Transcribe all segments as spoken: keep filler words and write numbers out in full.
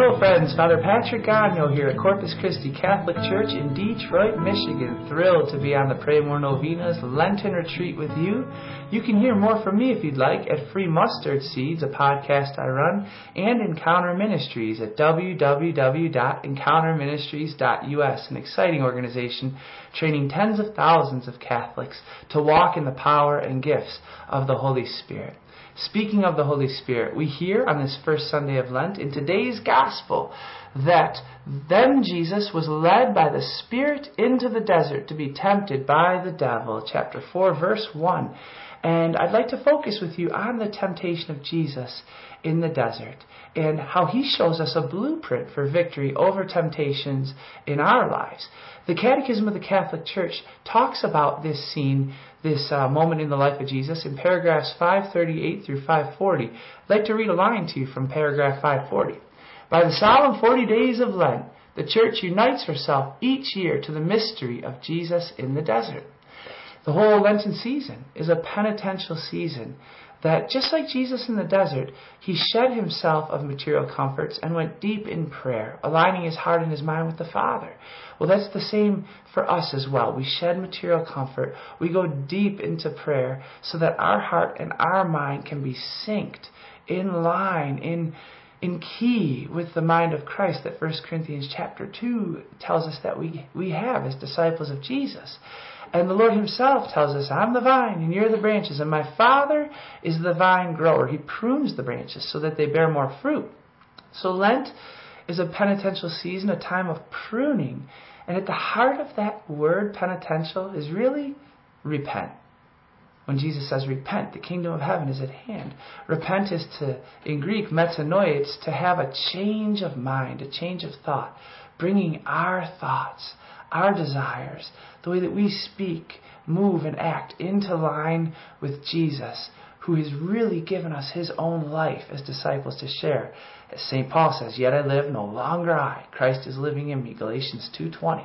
Hello friends, Father Patrick Gagno here at Corpus Christi Catholic Church in Detroit, Michigan. Thrilled to be on the Pray More Novena's Lenten Retreat with you. You can hear more from me if you'd like at Free Mustard Seeds, a podcast I run, and Encounter Ministries at w w w dot encounter ministries dot u s, an exciting organization training tens of thousands of Catholics to walk in the power and gifts of the Holy Spirit. Speaking of the Holy Spirit, we hear on this first Sunday of Lent in today's Gospel that then Jesus was led by the Spirit into the desert to be tempted by the devil, chapter four, verse one. And I'd like to focus with you on the temptation of Jesus in the desert and how he shows us a blueprint for victory over temptations in our lives. The Catechism of the Catholic Church talks about this scene, this uh, moment in the life of Jesus, in paragraphs five thirty-eight through five forty. I'd like to read a line to you from paragraph five forty. By the solemn forty days of Lent, the Church unites herself each year to the mystery of Jesus in the desert. The whole Lenten season is a penitential season that, just like Jesus in the desert, he shed himself of material comforts and went deep in prayer, aligning his heart and his mind with the Father. Well, that's the same for us as well. We shed material comfort. We go deep into prayer so that our heart and our mind can be synced, in line, in in key with the mind of Christ that First Corinthians chapter two tells us that we, we have as disciples of Jesus. And the Lord himself tells us, I'm the vine and you're the branches, and my Father is the vine grower. He prunes the branches so that they bear more fruit. So Lent is a penitential season, a time of pruning. And at the heart of that word, penitential, is really repent. When Jesus says repent, the kingdom of heaven is at hand. Repent is to, in Greek, metanoia, it's to have a change of mind, a change of thought, bringing our thoughts, our desires, the way that we speak, move, and act into line with Jesus, who has really given us his own life as disciples to share. As Saint Paul says, yet I live, no longer I. Christ is living in me, Galatians two twenty.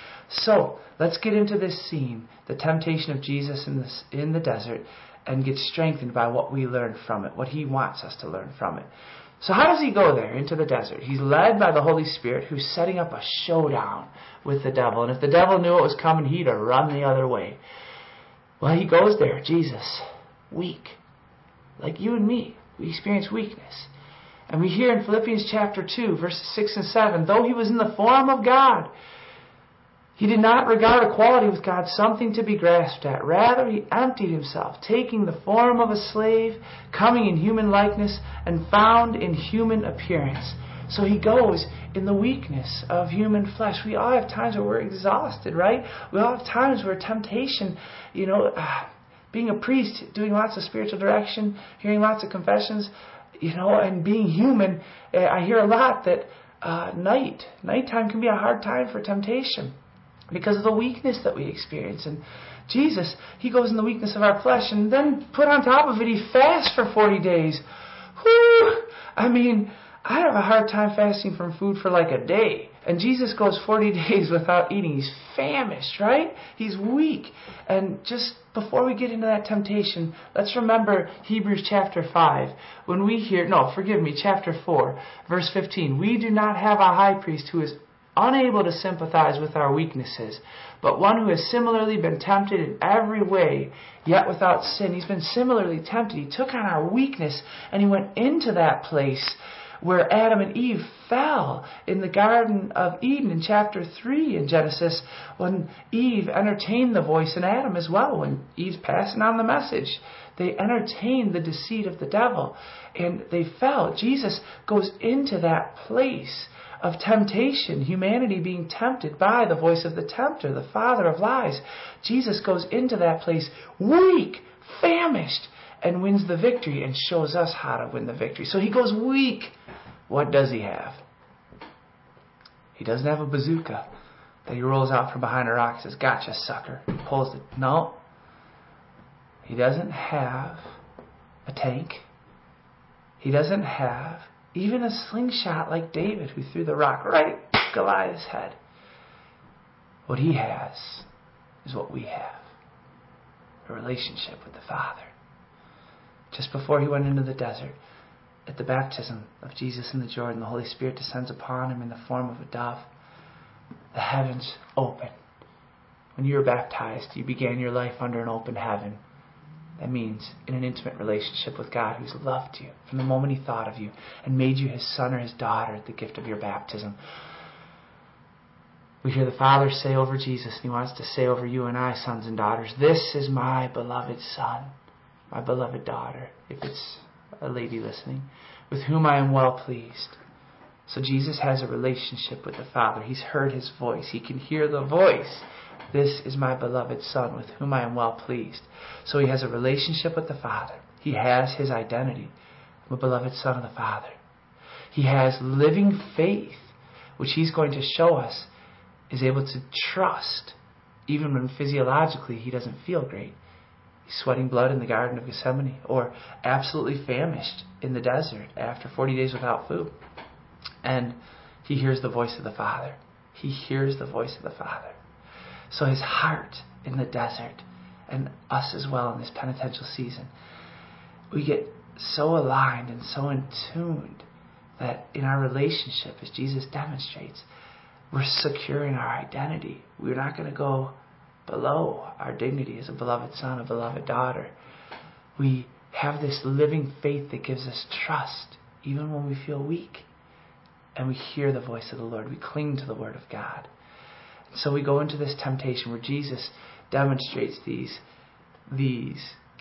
So, let's get into this scene, the temptation of Jesus in, this, in the desert, and get strengthened by what we learn from it, what he wants us to learn from it. So how does he go there into the desert? He's led by the Holy Spirit, who's setting up a showdown with the devil. And if the devil knew it was coming, he'd have run the other way. Well, he goes there, Jesus, weak. Like you and me, we experience weakness. And we hear in Philippians chapter two, verses six and seven, though he was in the form of God, he did not regard equality with God something to be grasped at. Rather, he emptied himself, taking the form of a slave, coming in human likeness, and found in human appearance. So he goes in the weakness of human flesh. We all have times where we're exhausted, right? We all have times where temptation, you know, uh, being a priest, doing lots of spiritual direction, hearing lots of confessions, you know, and being human, uh, I hear a lot that uh, night, nighttime can be a hard time for temptation, because of the weakness that we experience. And Jesus, he goes in the weakness of our flesh, and then put on top of it, he fasts for forty days. Whew! I mean, I have a hard time fasting from food for like a day. And Jesus goes forty days without eating. He's famished, right? He's weak. And just before we get into that temptation, let's remember Hebrews chapter five. When we hear, no, forgive me, chapter four, verse fifteen. We do not have a high priest who is unable to sympathize with our weaknesses, but one who has similarly been tempted in every way, yet without sin. He's been similarly tempted. He took on our weakness, and he went into that place where Adam and Eve fell in the Garden of Eden in chapter three in Genesis, when Eve entertained the voice, and Adam as well, when Eve's passing on the message. They entertained the deceit of the devil, and they fell. Jesus goes into that place of temptation, humanity being tempted by the voice of the tempter, the father of lies. Jesus goes into that place weak, famished, and wins the victory and shows us how to win the victory. So he goes weak. What does he have? He doesn't have a bazooka that he rolls out from behind a rock and says, gotcha, sucker. He pulls it. No. He doesn't have a tank. He doesn't have even a slingshot like David, who threw the rock right at Goliath's head. What he has is what we have. A relationship with the Father. Just before he went into the desert, at the baptism of Jesus in the Jordan, the Holy Spirit descends upon him in the form of a dove. The heavens open. When you were baptized, you began your life under an open heaven. That means in an intimate relationship with God, who's loved you from the moment he thought of you and made you his son or his daughter at the gift of your baptism. We hear the Father say over Jesus, and he wants to say over you and I, sons and daughters, this is my beloved son, my beloved daughter, if it's a lady listening, with whom I am well pleased. So Jesus has a relationship with the Father. He's heard his voice. He can hear the voice. This is my beloved Son, with whom I am well pleased. So he has a relationship with the Father. He has his identity. I'm a beloved Son of the Father. He has living faith, which he's going to show us is able to trust, even when physiologically he doesn't feel great. He's sweating blood in the Garden of Gethsemane, or absolutely famished in the desert after forty days without food. And he hears the voice of the Father. He hears the voice of the Father. So his heart in the desert, and us as well in this penitential season, we get so aligned and so in tuned that in our relationship, as Jesus demonstrates, we're secure in our identity. We're not going to go below our dignity as a beloved son, a beloved daughter. We have this living faith that gives us trust, even when we feel weak. And we hear the voice of the Lord. We cling to the Word of God. And so we go into this temptation where Jesus demonstrates these, these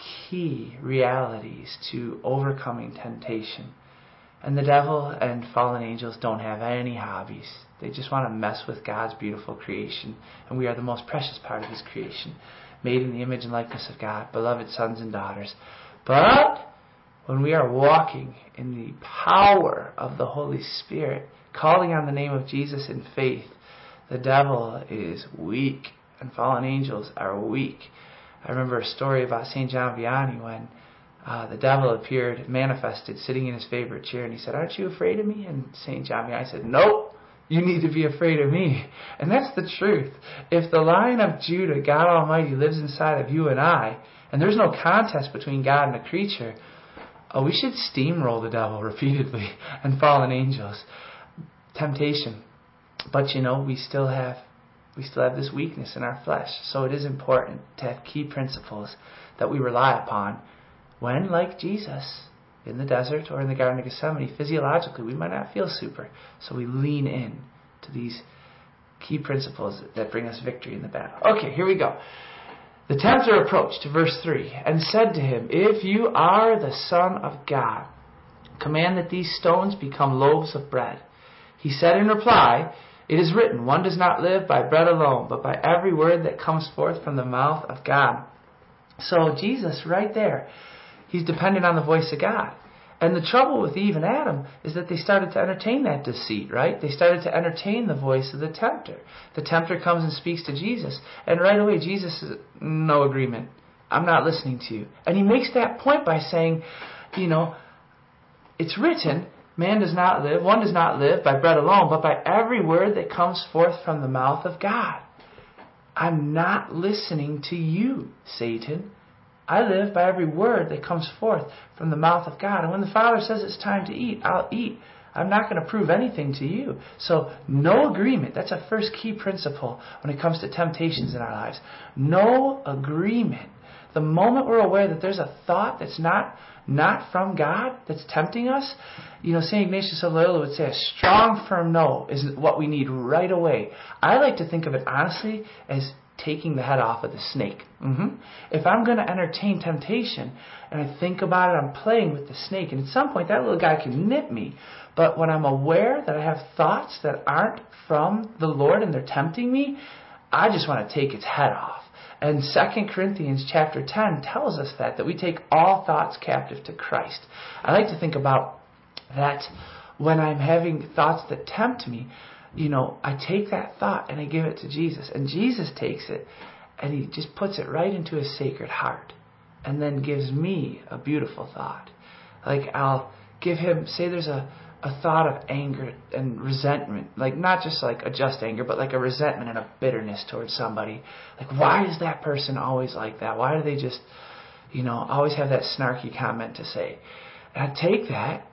key realities to overcoming temptation. And the devil and fallen angels don't have any hobbies. They just want to mess with God's beautiful creation. And we are the most precious part of his creation, made in the image and likeness of God, beloved sons and daughters. But when we are walking in the power of the Holy Spirit, calling on the name of Jesus in faith, the devil is weak and fallen angels are weak. I remember a story about Saint John Vianney when uh, the devil appeared, manifested, sitting in his favorite chair, and he said, "Aren't you afraid of me?" And Saint John Vianney said, "Nope, you need to be afraid of me." And that's the truth. If the Lion of Judah, God Almighty, lives inside of you and I, and there's no contest between God and a creature, oh, we should steamroll the devil repeatedly and fallen angels. Temptation. But you know, we still have we still have this weakness in our flesh. So it is important to have key principles that we rely upon when, like Jesus, in the desert or in the Garden of Gethsemane, physiologically we might not feel super. So we lean in to these key principles that bring us victory in the battle. Okay, here we go. The tempter approached, verse three, and said to him, "If you are the Son of God, command that these stones become loaves of bread." He said in reply, "It is written, one does not live by bread alone, but by every word that comes forth from the mouth of God." So Jesus, right there, he's dependent on the voice of God. And the trouble with Eve and Adam is that they started to entertain that deceit, right? They started to entertain the voice of the tempter. The tempter comes and speaks to Jesus, and right away Jesus says, "No agreement. I'm not listening to you." And he makes that point by saying, you know, it's written, man does not live, one does not live by bread alone, but by every word that comes forth from the mouth of God. I'm not listening to you, Satan. I live by every word that comes forth from the mouth of God. And when the Father says it's time to eat, I'll eat. I'm not going to prove anything to you. So no agreement. That's a first key principle when it comes to temptations in our lives. No agreement. The moment we're aware that there's a thought that's not not from God, that's tempting us, you know, Saint Ignatius of Loyola would say a strong, firm no is what we need right away. I like to think of it honestly as taking the head off of the snake. Mm-hmm. If I'm going to entertain temptation and I think about it, I'm playing with the snake, and at some point that little guy can nip me. But when I'm aware that I have thoughts that aren't from the Lord and they're tempting me, I just want to take its head off. And Second Corinthians chapter ten tells us that, that we take all thoughts captive to Christ. I like to think about that when I'm having thoughts that tempt me, you know, I take that thought and I give it to Jesus. And Jesus takes it and he just puts it right into his sacred heart and then gives me a beautiful thought. Like I'll give him, say there's a, a thought of anger and resentment, like not just like a just anger, but like a resentment and a bitterness towards somebody. Like, why is that person always like that? Why do they just, you know, always have that snarky comment to say? And I take that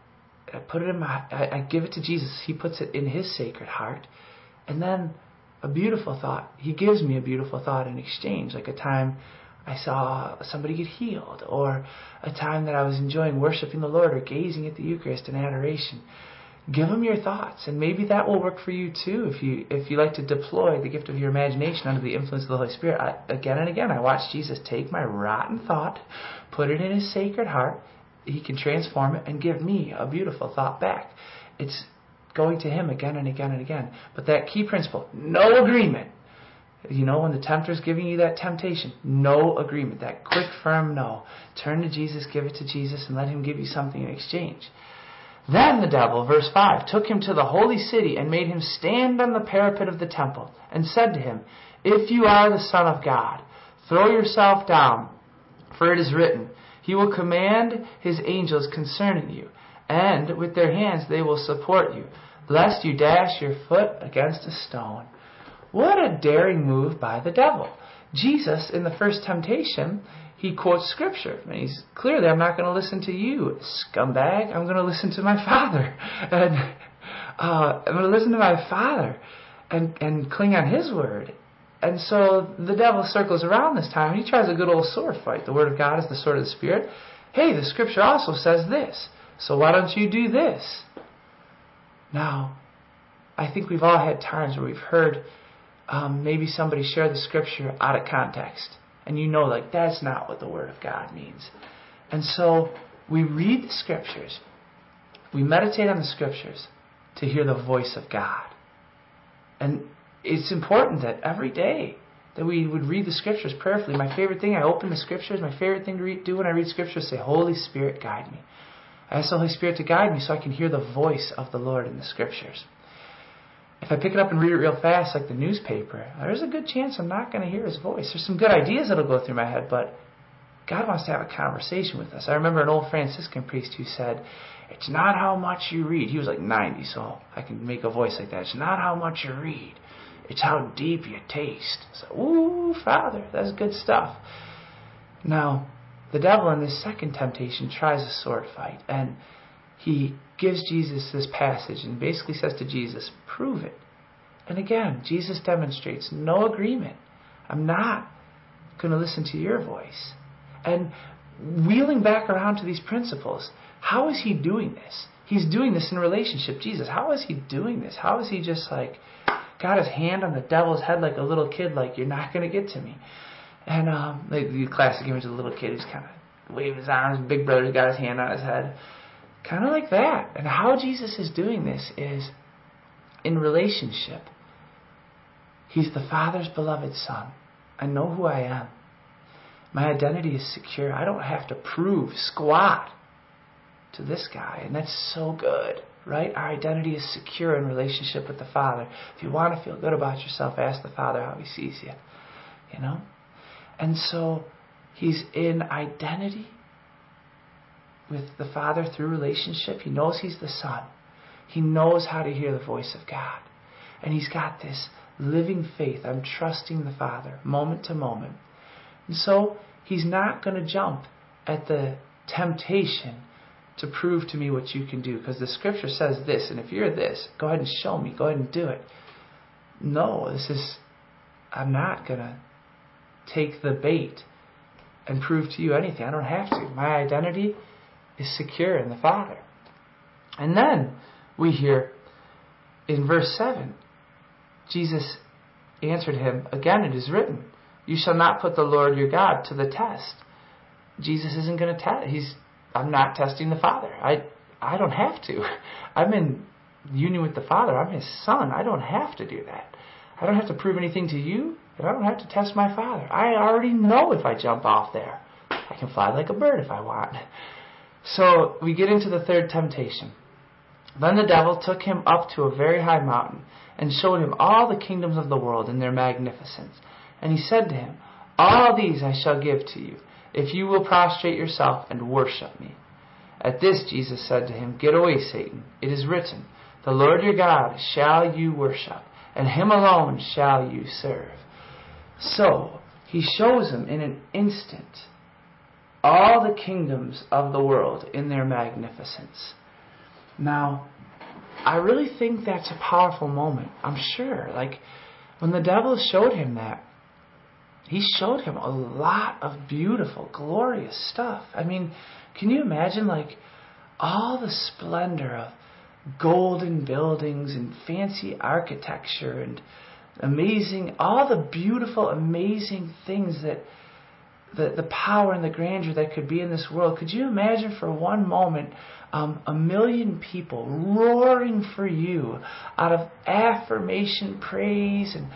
I put it in my, I, I give it to Jesus. He puts it in His sacred heart. And then a beautiful thought. He gives me a beautiful thought in exchange, like a time I saw somebody get healed, or a time that I was enjoying worshiping the Lord or gazing at the Eucharist in adoration. Give Him your thoughts, and maybe that will work for you too. If you if you like to deploy the gift of your imagination under the influence of the Holy Spirit, I, again and again, I watched Jesus take my rotten thought, put it in His sacred heart. He can transform it and give me a beautiful thought back. It's going to Him again and again and again. But that key principle, no agreement. You know, when the tempter's giving you that temptation, no agreement. That quick, firm no. Turn to Jesus, give it to Jesus, and let Him give you something in exchange. Then the devil, verse five, took him to the holy city and made him stand on the parapet of the temple and said to him, "If you are the Son of God, throw yourself down, for it is written, He will command His angels concerning you, and with their hands they will support you, lest you dash your foot against a stone." What a daring move by the devil. Jesus, in the first temptation, He quotes Scripture. And He's clearly, I'm not going to listen to you, scumbag. I'm going to listen to my Father. And uh, I'm going to listen to my Father and, and cling on His word. And so the devil circles around this time, and he tries a good old sword fight. The Word of God is the sword of the Spirit. Hey, the Scripture also says this, so why don't you do this? Now, I think we've all had times where we've heard um, maybe somebody share the Scripture out of context. And you know, like, that's not what the Word of God means. And so we read the Scriptures. We meditate on the Scriptures to hear the voice of God. And it's important that every day that we would read the Scriptures prayerfully. My favorite thing, I open the Scriptures. My favorite thing to read, do when I read Scriptures is say, Holy Spirit, guide me. I ask the Holy Spirit to guide me so I can hear the voice of the Lord in the Scriptures. If I pick it up and read it real fast like the newspaper, there's a good chance I'm not going to hear His voice. There's some good ideas that'll go through my head, but God wants to have a conversation with us. I remember an old Franciscan priest who said, it's not how much you read. He was like ninety, so I can make a voice like that. It's not how much you read. It's how deep you taste. So, ooh, Father, that's good stuff. Now, the devil in this second temptation tries a sword fight, and he gives Jesus this passage and basically says to Jesus, prove it. And again, Jesus demonstrates no agreement. I'm not going to listen to your voice. And wheeling back around to these principles, how is He doing this? He's doing this in relationship. Jesus, how is He doing this? How is He just like got His hand on the devil's head like a little kid, like, you're not going to get to me? And um, the, the classic image of the little kid who's kind of waving his arms, big brother's got his hand on his head. Kind of like that. And how Jesus is doing this is in relationship. He's the Father's beloved Son. I know who I am. My identity is secure. I don't have to prove squat to this guy. And that's so good, right? Our identity is secure in relationship with the Father. If you want to feel good about yourself, ask the Father how He sees you. You know? And so He's in identity with the Father through relationship. He knows He's the Son. He knows how to hear the voice of God. And He's got this living faith. I'm trusting the Father moment to moment. And so He's not going to jump at the temptation to prove to me what you can do, because the Scripture says this, and if you're this, go ahead and show me. Go ahead and do it. No, this is, I'm not going to take the bait and prove to you anything. I don't have to. My identity is secure in the Father. And then we hear in verse seven, Jesus answered him, again it is written, you shall not put the Lord your God to the test. Jesus isn't going to test. He's, I'm not testing the Father. I, I don't have to. I'm in union with the Father. I'm His Son. I don't have to do that. I don't have to prove anything to you, and I don't have to test my Father. I already know if I jump off there. I can fly like a bird if I want. So we get into the third temptation. Then the devil took him up to a very high mountain and showed him all the kingdoms of the world in their magnificence. And he said to him, all these I shall give to you, if you will prostrate yourself and worship me. At this Jesus said to him, get away, Satan. It is written, the Lord your God shall you worship, and Him alone shall you serve. So He shows him in an instant all the kingdoms of the world in their magnificence. Now, I really think that's a powerful moment. I'm sure. Like, when the devil showed him that, he showed him a lot of beautiful, glorious stuff. I mean, can you imagine, like, all the splendor of golden buildings and fancy architecture and amazing, all the beautiful, amazing things that the, the power and the grandeur that could be in this world. Could you imagine for one moment um, a million people roaring for you out of affirmation, praise, and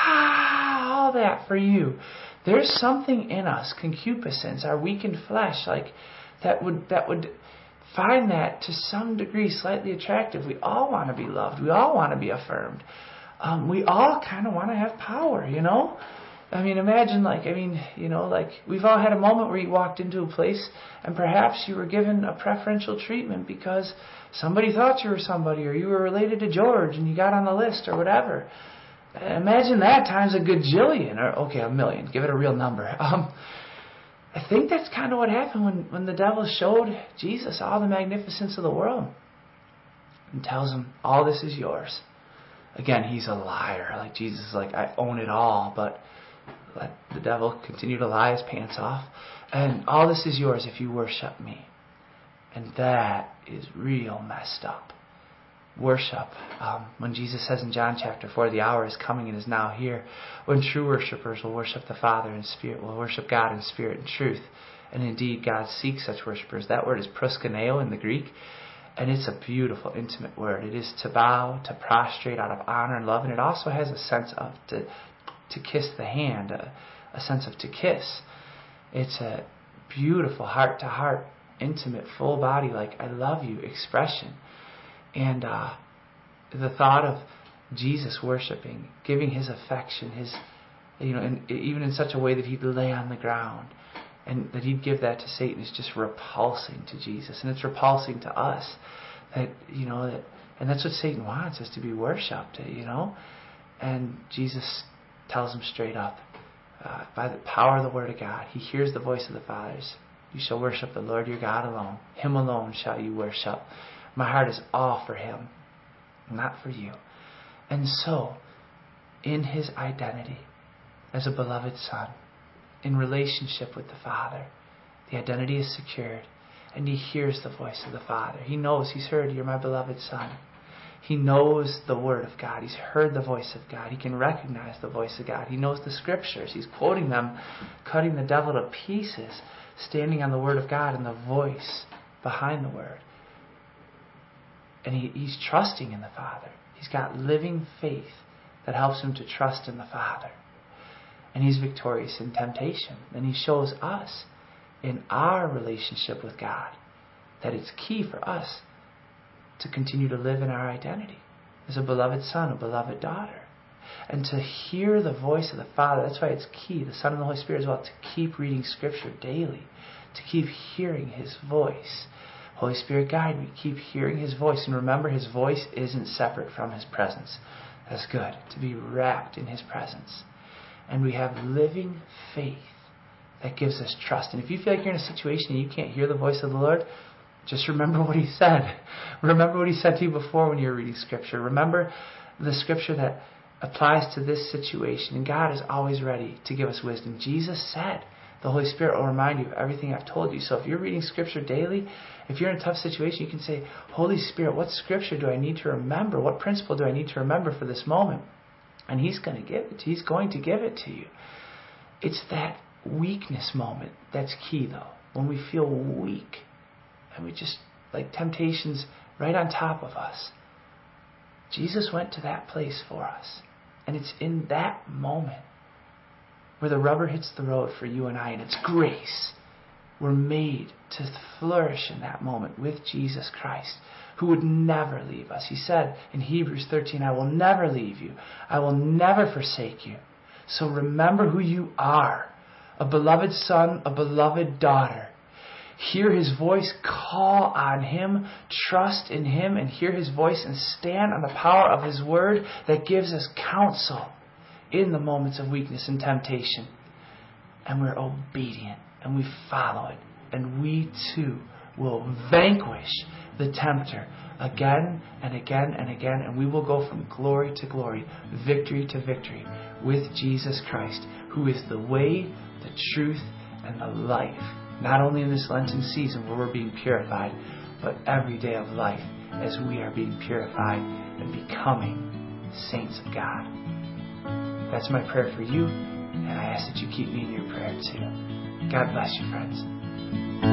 ah, all that for you? There's something in us, concupiscence, our weakened flesh, like that would that would find that to some degree slightly attractive. We all want to be loved. We all want to be affirmed. Um, we all kind of want to have power, you know? I mean, imagine like, I mean, you know, like we've all had a moment where you walked into a place and perhaps you were given a preferential treatment because somebody thought you were somebody, or you were related to George and you got on the list or whatever. Imagine that times a gajillion, or okay, a million. Give it a real number. Um, I think that's kind of what happened when, when the devil showed Jesus all the magnificence of the world and tells him, all this is yours. Again, he's a liar. Like Jesus is like, I own it all, but let the devil continue to lie his pants off. And all this is yours if you worship me. And that is real messed up. Worship. Um, when Jesus says in John chapter four, the hour is coming and is now here, when true worshipers will worship the Father in spirit, will worship God in spirit and truth. And indeed, God seeks such worshipers. That word is proskuneo in the Greek. And it's a beautiful, intimate word. It is to bow, to prostrate out of honor and love. And it also has a sense of to, to kiss the hand, a, a sense of to kiss. It's a beautiful heart-to-heart, intimate, full body, like I love you expression. And uh, the thought of Jesus worshiping, giving his affection, his, you know, and even in such a way that he'd lay on the ground and that he'd give that to Satan is just repulsing to Jesus. And it's repulsing to us. That, you know, that, and that's what Satan wants, is to be worshipped, you know. And Jesus tells him straight up, uh, by the power of the Word of God, he hears the voice of the Father's. You shall worship the Lord your God alone. Him alone shall you worship. My heart is all for him, not for you. And so, in his identity as a beloved Son, in relationship with the Father, the identity is secured, and he hears the voice of the Father. He knows, he's heard, you're my beloved Son. He knows the Word of God. He's heard the voice of God. He can recognize the voice of God. He knows the Scriptures. He's quoting them, cutting the devil to pieces, standing on the Word of God and the voice behind the Word. And he, he's trusting in the Father. He's got living faith that helps him to trust in the Father. And he's victorious in temptation. And he shows us in our relationship with God that it's key for us to continue to live in our identity as a beloved son, a beloved daughter. And to hear the voice of the Father. That's why it's key, the Son and the Holy Spirit as well, to keep reading Scripture daily. To keep hearing his voice. Holy Spirit, guide me. Keep hearing his voice. And remember, his voice isn't separate from his presence. That's good. To be wrapped in his presence. And we have living faith that gives us trust. And if you feel like you're in a situation and you can't hear the voice of the Lord, just remember what he said. Remember what he said to you before when you were reading Scripture. Remember the Scripture that applies to this situation. And God is always ready to give us wisdom. Jesus said, the Holy Spirit will remind you of everything I've told you. So if you're reading Scripture daily, if you're in a tough situation, you can say, Holy Spirit, what Scripture do I need to remember? What principle do I need to remember for this moment? And he's going to give it to you. He's going to give it to you. It's that weakness moment that's key, though. When we feel weak and we just, like temptations right on top of us. Jesus went to that place for us. And it's in that moment where the rubber hits the road for you and I, and it's grace. We're made to flourish in that moment with Jesus Christ, who would never leave us. He said in Hebrews thirteen, I will never leave you. I will never forsake you. So remember who you are. A beloved son, a beloved daughter. Hear his voice, call on him, trust in him, and hear his voice and stand on the power of his word that gives us counsel in the moments of weakness and temptation. And we're obedient and we follow it. And we too will vanquish the tempter again and again and again, and we will go from glory to glory, victory to victory with Jesus Christ, who is the way, the truth, and the life, not only in this Lenten season where we're being purified, but every day of life as we are being purified and becoming saints of God. That's my prayer for you, and I ask that you keep me in your prayer too. God bless you, friends.